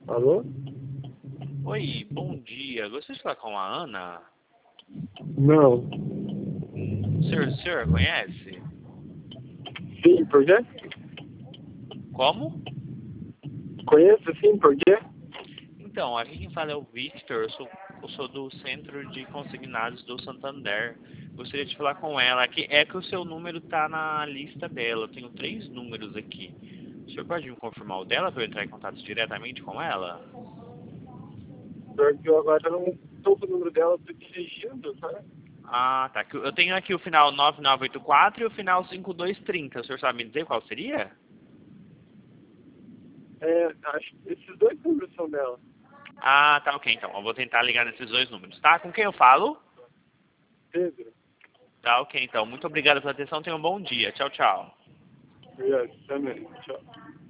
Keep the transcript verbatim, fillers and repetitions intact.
Alô? Oi, bom dia. Gostaria de falar com a Ana? Não. O senhor, o senhor conhece? Sim, por quê? Como? Conheço sim, por quê? Então, aqui quem fala é o Victor. Eu sou, eu sou do Centro de Consignados do Santander. Gostaria de falar com ela. Aqui é que o seu número está na lista dela. Eu tenho três números aqui. O senhor pode me confirmar o dela para eu entrar em contato diretamente com ela? Porque eu agora não estou com o número dela, estou dirigindo, sabe? Ah, tá. Eu tenho aqui o final nove nove oito quatro e o final cinco dois três zero. O senhor sabe me dizer qual seria? É, acho que esses dois números são dela. Ah, tá, ok, então. Eu vou tentar ligar nesses dois números, tá? Com quem eu falo? Pedro? Tá, ok, então. Muito obrigado pela atenção. Tenha um bom dia. Tchau, tchau. Obrigado, também. Tchau.